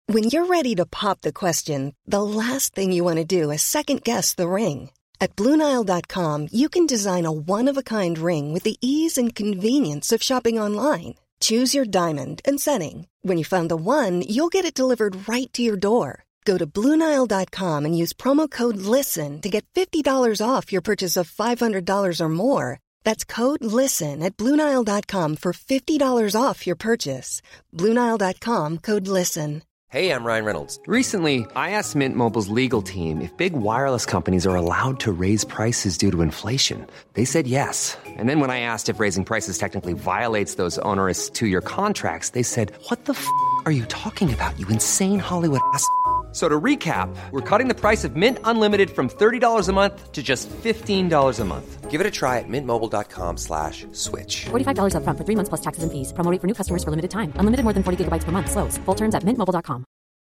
When you're ready to pop the question, the last thing you want to do is second-guess the ring. At BlueNile.com, you can design a one-of-a-kind ring with the ease and convenience of shopping online. Choose your diamond and setting. When you find the one, you'll get it delivered right to your door. Go to BlueNile.com and use promo code LISTEN to get $50 off your purchase of $500 or more. That's code LISTEN at BlueNile.com for $50 off your purchase. BlueNile.com, code LISTEN. Hey, I'm Ryan Reynolds. Recently, I asked Mint Mobile's legal team if big wireless companies are allowed to raise prices due to inflation. They said yes. And then when I asked if raising prices technically violates those onerous two-year contracts, they said, "What the f*** are you talking about, you insane Hollywood ass?" So to recap, we're cutting the price of Mint Unlimited from $30 a month to just $15 a month. Give it a try at mintmobile.com/switch. $45 up front for 3 months plus taxes and fees. Promo rate for new customers for limited time. Unlimited more than 40 gigabytes per month. Slows full terms at mintmobile.com.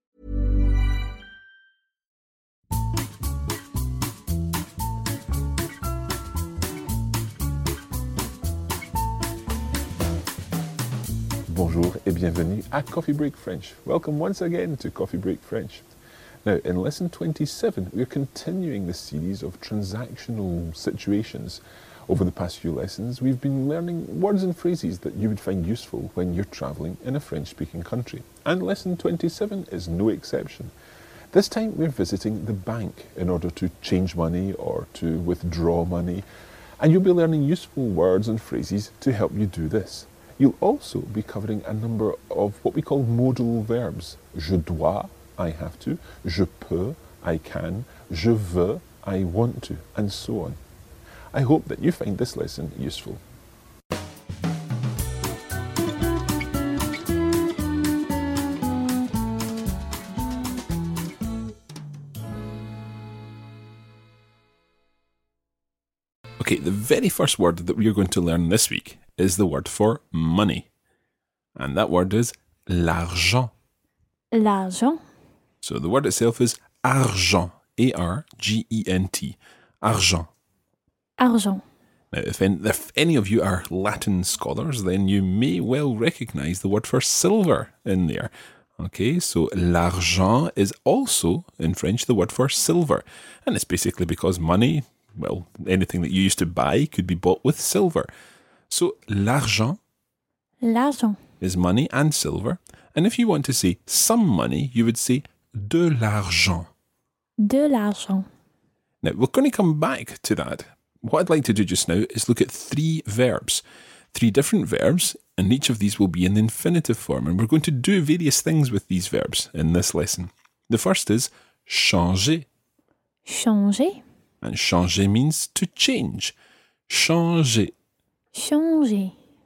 Bonjour et bienvenue à Coffee Break French. Welcome once again to Coffee Break French. Now, in lesson 27, we're continuing the series of transactional situations. Over the past few lessons, we've been learning words and phrases that you would find useful when you're travelling in a French-speaking country. And lesson 27 is no exception. This time, we're visiting the bank in order to change money or to withdraw money. And you'll be learning useful words and phrases to help you do this. You'll also be covering a number of what we call modal verbs. Je dois, I have to, je peux, I can, je veux, I want to, and so on. I hope that you find this lesson useful. Okay, the very first word that we're going to learn this week is the word for money. And that word is l'argent. L'argent. So the word itself is argent, A-R-G-E-N-T, argent. Argent. Now, if any of you are Latin scholars, then you may well recognize the word for silver in there. Okay, so l'argent is also, in French, the word for silver. And it's basically because money, well, anything that you used to buy could be bought with silver. So l'argent is money and silver. And if you want to say some money, you would say de l'argent. De l'argent. Now, we're going to come back to that. What I'd like to do just now is look at 3 verbs. 3 different verbs, and each of these will be in the infinitive form. And we're going to do various things with these verbs in this lesson. The first is changer. Changer. And changer means to change. Changer. Changer.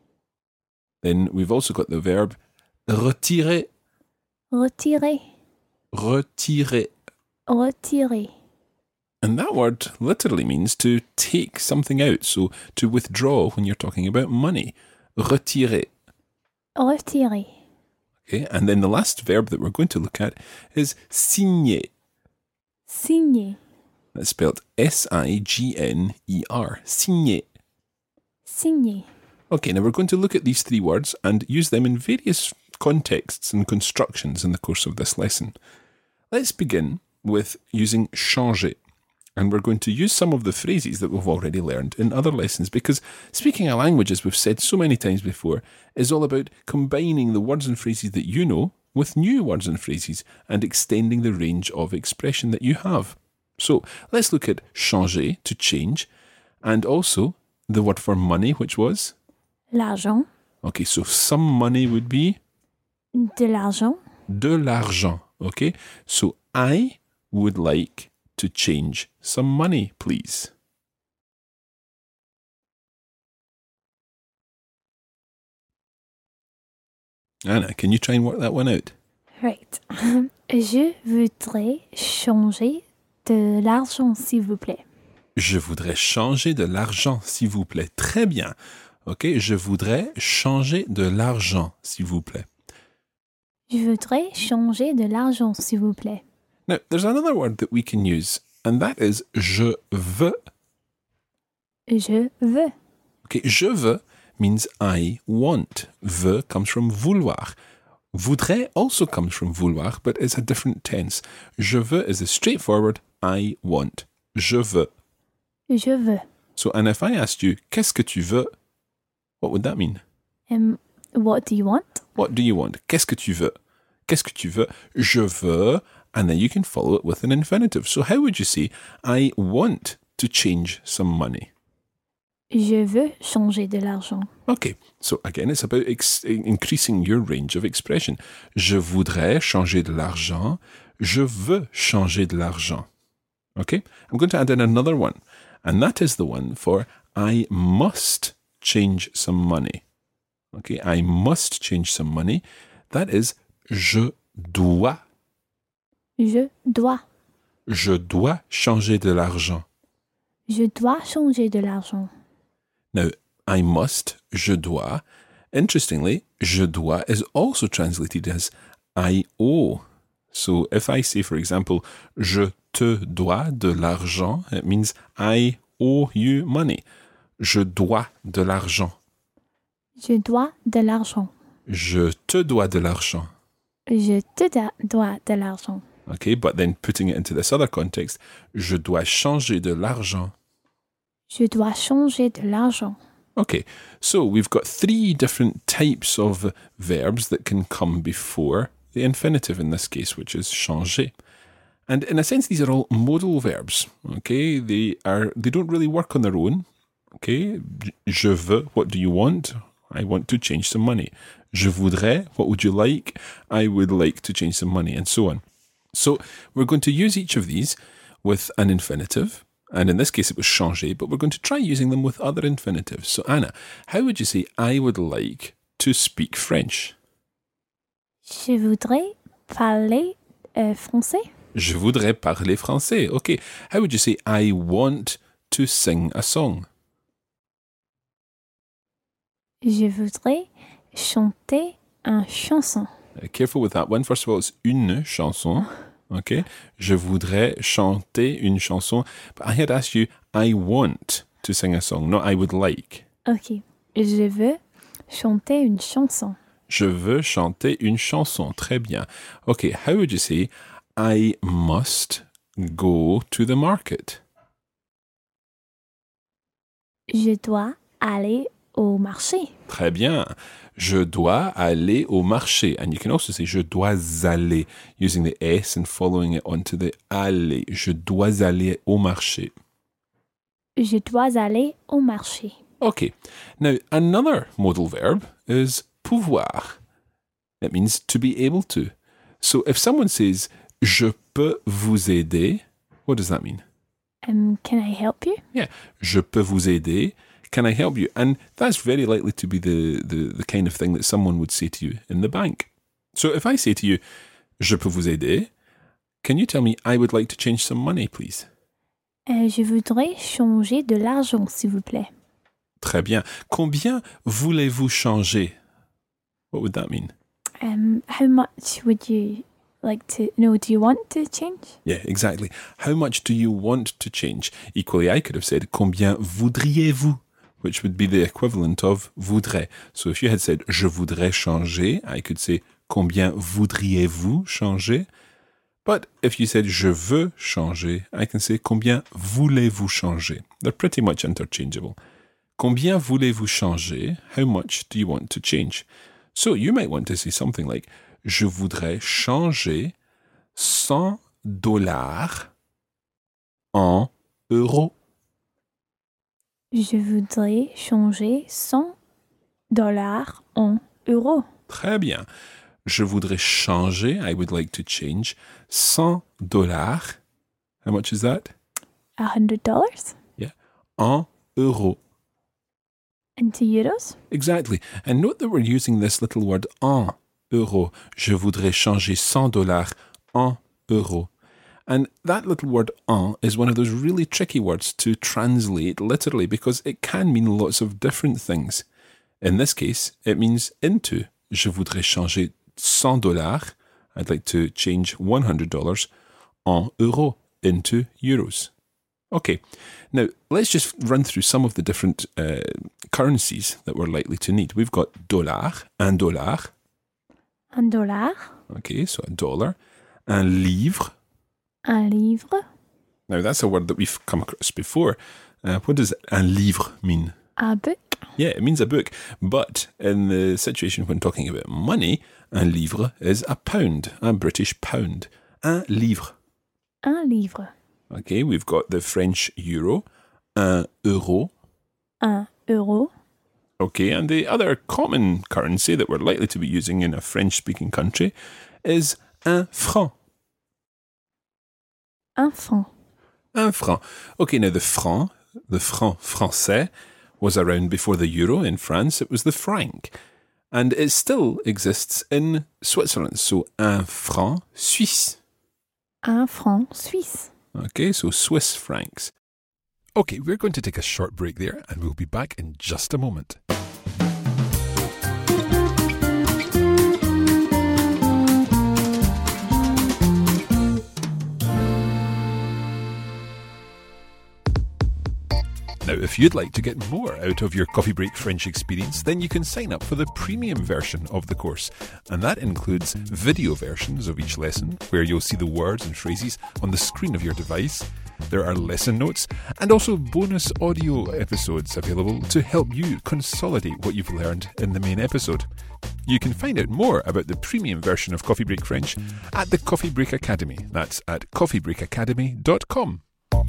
Then we've also got the verb retirer. Retirer. Retirer. Retirer. And that word literally means to take something out, so to withdraw when you're talking about money. Retirer. Retirer. Okay, and then the last verb that we're going to look at is signer. Signer. That's spelled S-I-G-N-E-R. Signer. Signer. Okay, now we're going to look at these 3 words and use them in various contexts and constructions in the course of this lesson. Let's begin with using changer. And we're going to use some of the phrases that we've already learned in other lessons, because speaking a language, as we've said so many times before, is all about combining the words and phrases that you know with new words and phrases and extending the range of expression that you have. So let's look at changer, to change, and also the word for money, which was? L'argent. Okay, so some money would be? De l'argent. De l'argent. Okay, so I would like to change some money, please. Anna, can you try and work that one out? Right. Je voudrais changer de l'argent, s'il vous plaît. Je voudrais changer de l'argent, s'il vous plaît. Très bien. Ok, je voudrais changer de l'argent, s'il vous plaît. Je voudrais changer de l'argent, s'il vous plaît. Now, there's another word that we can use, and that is je veux. Je veux. Okay, je veux means I want. Veux comes from vouloir. Voudrais also comes from vouloir, but it's a different tense. Je veux is a straightforward I want. Je veux. Je veux. So, and if I asked you, qu'est-ce que tu veux? What would that mean? What do you want? What do you want? Qu'est-ce que tu veux? Qu'est-ce que tu veux? Je veux. And then you can follow it with an infinitive. So how would you say, I want to change some money? Je veux changer de l'argent. Okay, so again, it's about increasing your range of expression. Je voudrais changer de l'argent. Je veux changer de l'argent. Okay, I'm going to add in another one. And that is the one for I must change some money. Okay, I must change some money. That is je dois. Je dois. Je dois changer de l'argent. Je dois changer de l'argent. Now, I must, je dois. Interestingly, je dois is also translated as I owe. So if I say, for example, je te dois de l'argent, it means I owe you money. Je dois de l'argent. Je dois de l'argent. Je te dois de l'argent. Je te dois de l'argent. Okay, but then putting it into this other context, je dois changer de l'argent. Je dois changer de l'argent. Okay, so we've got 3 different types of verbs that can come before the infinitive in this case, which is changer. And in a sense, these are all modal verbs. Okay, they don't really work on their own. Okay, je veux, what do you want? I want to change some money. Je voudrais, what would you like? I would like to change some money, and so on. So we're going to use each of these with an infinitive. And in this case, it was changer, but we're going to try using them with other infinitives. So, Anna, how would you say, I would like to speak French? Je voudrais parler français. Je voudrais parler français. Okay. How would you say, I want to sing a song? Je voudrais chanter une chanson. Careful with that one. First of all, it's une chanson. Okay. Je voudrais chanter une chanson. But I had asked you, I want to sing a song, not I would like. Ok. Je veux chanter une chanson. Je veux chanter une chanson. Très bien. Okay. How would you say, I must go to the market? Je dois aller au marché. Très bien. Je dois aller au marché. And you can also say je dois aller, using the S and following it onto the aller. Je dois aller au marché. Je dois aller au marché. Okay. Now, another modal verb is pouvoir. It means to be able to. So if someone says, je peux vous aider, what does that mean? Can I help you? Yeah. Je peux vous aider. Can I help you? And that's very likely to be the kind of thing that someone would say to you in the bank. So if I say to you, je peux vous aider, can you tell me, I would like to change some money, please? Je voudrais changer de l'argent, s'il vous plaît. Très bien. Combien voulez-vous changer? What would that mean? How much would you like to... No, do you want to change? Yeah, exactly. How much do you want to change? Equally, I could have said, combien voudriez-vous? Which would be the equivalent of voudrais. So if you had said, je voudrais changer, I could say, combien voudriez-vous changer? But if you said, je veux changer, I can say, combien voulez-vous changer? They're pretty much interchangeable. Combien voulez-vous changer? How much do you want to change? So you might want to say something like, je voudrais changer $100 en euros. Je voudrais changer $100 en euros. Très bien. Je voudrais changer, I would like to change, $100. How much is that? $100? Yeah. En euros. Into euros? Exactly. And note that we're using this little word en euros. Je voudrais changer $100 en euros. And that little word en is one of those really tricky words to translate literally because it can mean lots of different things. In this case, it means into. Je voudrais changer $100. I'd like to change $100 en euros into euros. Okay, now let's just run through some of the different currencies that we're likely to need. We've got dollar and dollar. $1. Okay, so $1. Un livre. Un livre. Now, that's a word that we've come across before. What does un livre mean? A book. Yeah, it means a book. But in the situation when talking about money, un livre is a pound, a British pound. Un livre. Un livre. Okay, we've got the French euro, un euro. Un euro. Okay, and the other common currency that we're likely to be using in a French-speaking country is un franc. Un franc. Un franc. Okay, now the franc français, was around before the euro in France. It was the franc. And it still exists in Switzerland. So, un franc suisse. Un franc suisse. Okay, so Swiss francs. Okay, we're going to take a short break there and we'll be back in just a moment. Now, if you'd like to get more out of your Coffee Break French experience, then you can sign up for the premium version of the course. And that includes video versions of each lesson, where you'll see the words and phrases on the screen of your device. There are lesson notes and also bonus audio episodes available to help you consolidate what you've learned in the main episode. You can find out more about the premium version of Coffee Break French at the Coffee Break Academy. That's at coffeebreakacademy.com.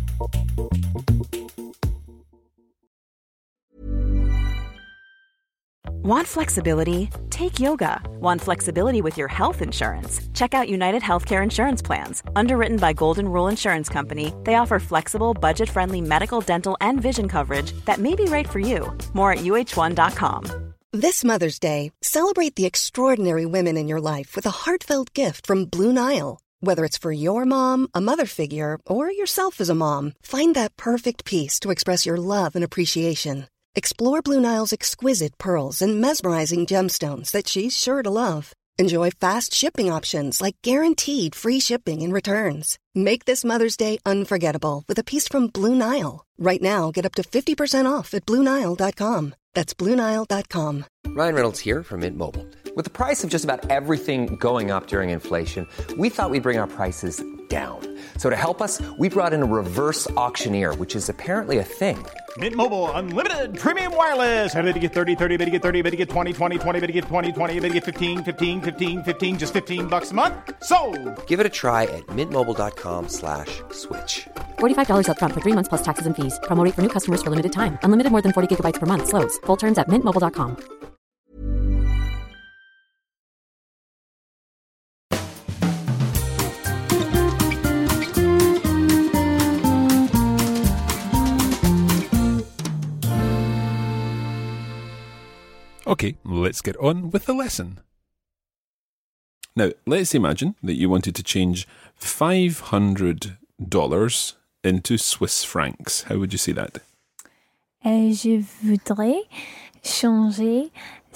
Want flexibility? Take yoga. Want flexibility with your health insurance? Check out United Healthcare Insurance Plans. Underwritten by Golden Rule Insurance Company, they offer flexible, budget-friendly medical, dental, and vision coverage that may be right for you. More at uh1.com. This Mother's Day, celebrate the extraordinary women in your life with a heartfelt gift from Blue Nile. Whether it's for your mom, a mother figure, or yourself as a mom, find that perfect piece to express your love and appreciation. Explore Blue Nile's exquisite pearls and mesmerizing gemstones that she's sure to love. Enjoy fast shipping options like guaranteed free shipping and returns. Make this Mother's Day unforgettable with a piece from Blue Nile. Right now, get up to 50% off at BlueNile.com. That's BlueNile.com. Ryan Reynolds here from Mint Mobile. With the price of just about everything going up during inflation, we thought we'd bring our prices down. So to help us, we brought in a reverse auctioneer, which is apparently a thing. Mint Mobile Unlimited Premium Wireless. How to get 30, 30, bit to get 30, bit to get 20, 20, 20, bit to get 20, 20, bit to get 15, 15, 15, 15, just $15 a month? Sold! Give it a try at mintmobile.com/switch. $45 up front for 3 months plus taxes and fees. Promo rate for new customers for limited time. Unlimited more than 40 gigabytes per month. Slows full terms at mintmobile.com. Okay, let's get on with the lesson. Now, let's imagine that you wanted to change $500 into Swiss francs. How would you say that? Je voudrais changer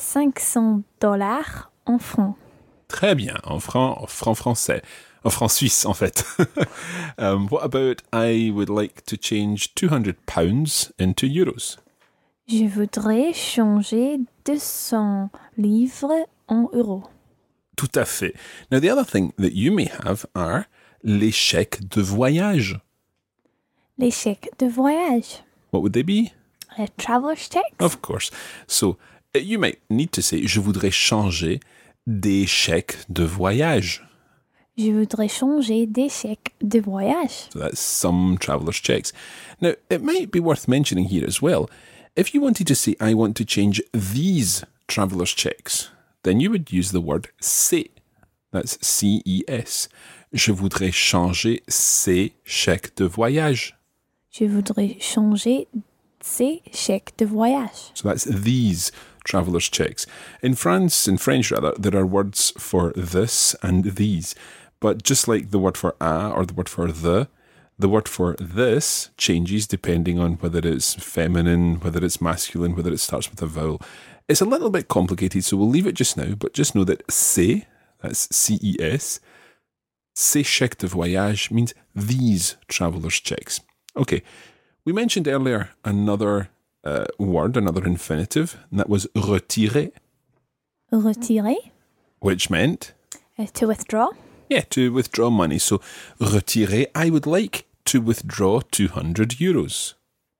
$500 en francs. Très bien, en franc français. En franc suisse, en fait. What about I would like to change £200 into euros? Je voudrais changer 200 livres en euros. Tout à fait. Now, the other thing that you may have are les chèques de voyage. Les chèques de voyage. What would they be? Traveler's checks. Of course. So, you might need to say, je voudrais changer des chèques de voyage. Je voudrais changer des chèques de voyage. So that's some traveller's checks. Now, it might be worth mentioning here as well, if you wanted to say, I want to change these traveller's checks, then you would use the word ces. That's C-E-S. Je voudrais changer ces chèques de voyage. Je voudrais changer ces chèques de voyage. So that's these traveller's checks. In France, in French rather, there are words for this and these. But just like the word for a or the word for the word for this changes depending on whether it's feminine, whether it's masculine, whether it starts with a vowel. It's a little bit complicated, so we'll leave it just now, but just know that ces, that's C-E-S, ces chèques de voyage means these traveller's checks. Okay, we mentioned earlier another word, another infinitive, and that was retirer. Retirer? which meant? To withdraw. Yeah, to withdraw money. So, retirer, I would like to withdraw 200 euros.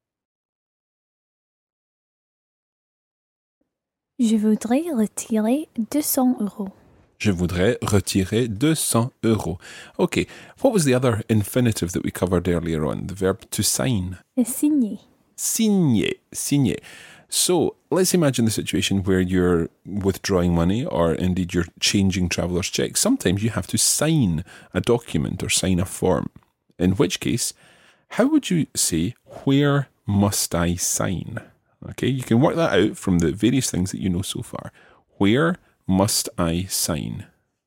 Je voudrais retirer 200 euros. Je voudrais retirer 200 euros. Okay, what was the other infinitive that we covered earlier on? The verb to sign. Signer. Signer, signer. So, let's imagine the situation where you're withdrawing money or indeed you're changing traveller's checks. Sometimes you have to sign a document or sign a form. In which case, how would you say, where must I sign? Okay, you can work that out from the various things that you know so far. Where must I sign?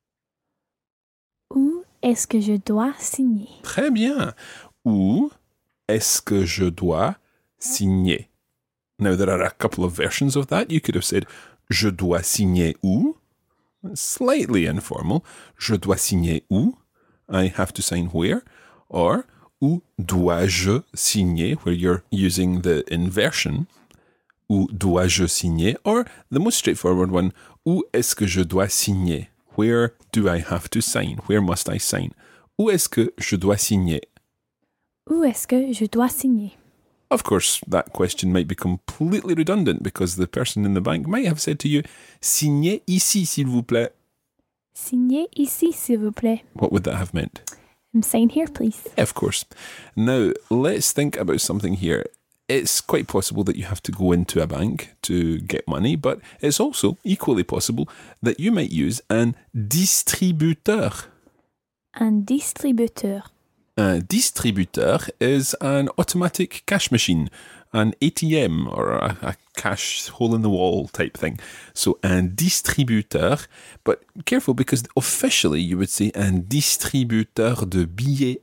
Où est-ce que je dois signer? Très bien. Où est-ce que je dois signer? Now, there are a couple of versions of that. You could have said, je dois signer où? Slightly informal. Je dois signer où? I have to sign where? Or, où dois-je signer? Where you're using the inversion. Où dois-je signer? Or, the most straightforward one, où est-ce que je dois signer? Where do I have to sign? Where must I sign? Où est-ce que je dois signer? Où est-ce que je dois signer? Of course, that question might be completely redundant because the person in the bank might have said to you, signez ici, s'il vous plaît. Signez ici, s'il vous plaît. What would that have meant? Sign here, please. Of course. Now, let's think about something here. It's quite possible that you have to go into a bank to get money, but it's also equally possible that you might use un distributeur. Un distributeur. Un distributeur is an automatic cash machine, an ATM or a cash hole-in-the-wall type thing. So, un distributeur, but careful because officially you would say un distributeur de billets.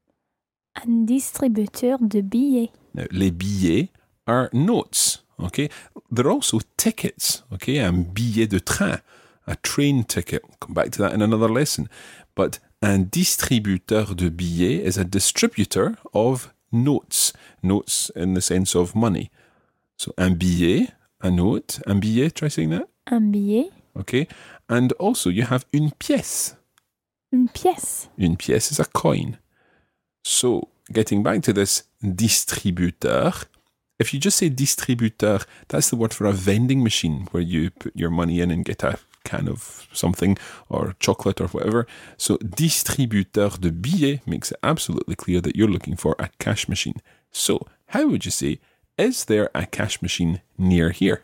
Un distributeur de billets. Now, les billets are notes, okay? They're also tickets, okay? Un billet de train, a train ticket. We'll come back to that in another lesson. But un distributeur de billets is a distributor of notes. Notes in the sense of money. So, un billet, a note. Un billet, try saying that. Un billet. Okay. And also, you have une pièce. Une pièce. Une pièce is a coin. So, getting back to this distributeur, if you just say distributeur, that's the word for a vending machine where you put your money in and get a can of something or chocolate or whatever. So, distributeur de billets makes it absolutely clear that you're looking for a cash machine. So, how would you say, is there a cash machine near here?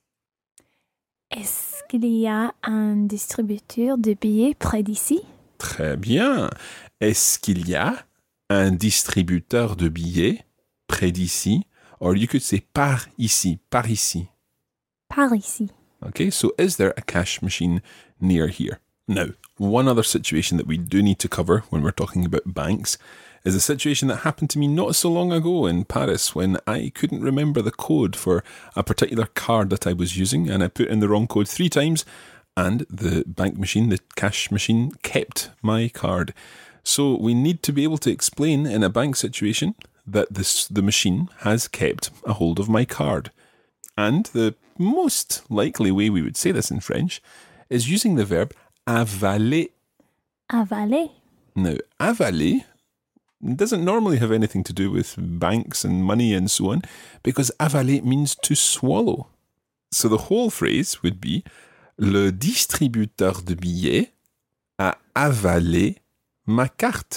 Est-ce qu'il y a un distributeur de billets près d'ici? Très bien. Est-ce qu'il y a un distributeur de billets près d'ici? Or you could say par ici, par ici. Par ici. Okay, so is there a cash machine near here? Now, one other situation that we do need to cover when we're talking about banks is a situation that happened to me not so long ago in Paris when I couldn't remember the code for a particular card that I was using and I put in the wrong code 3 times and the bank machine, the cash machine, kept my card. So we need to be able to explain in a bank situation that the machine has kept a hold of my card. And the most likely way we would say this in French is using the verb avaler. Avaler. Now, avaler doesn't normally have anything to do with banks and money and so on, because avaler means to swallow. So the whole phrase would be le distributeur de billets a avalé ma carte.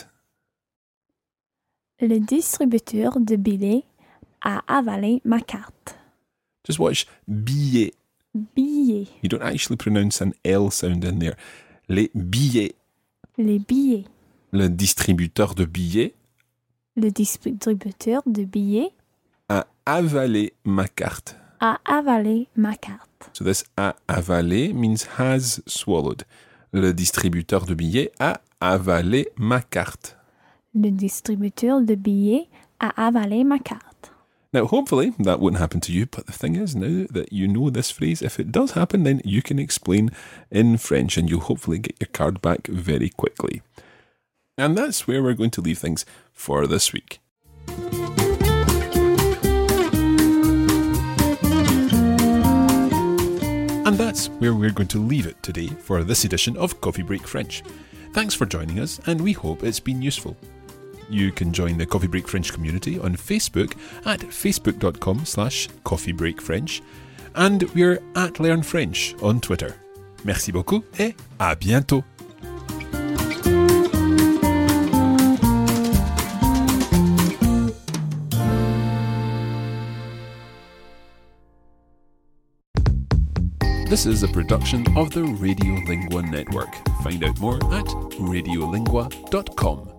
Le distributeur de billets a avalé ma carte. Just watch billet. Billets. You don't actually pronounce an L sound in there. Les billets. Les billets. Le distributeur de billets. Le distributeur de billets A avalé ma carte. a avalé ma carte. So this a avalé means has swallowed. Le distributeur de billets a avalé ma carte. Le distributeur de billets a avalé ma carte. Now, hopefully, that won't happen to you, but the thing is, now that you know this phrase, if it does happen, then you can explain in French and you'll hopefully get your card back very quickly. And that's where we're going to leave things for this week. And And that's where we're going to leave it today for this edition of Coffee Break French. Thanks for joining us, and we hope it's been useful. You can join the Coffee Break French community on Facebook at facebook.com/coffeebreakfrench, and we're at Learn French on Twitter. Merci beaucoup et à bientôt. This is a production of the Radiolingua Network. Find out more at radiolingua.com.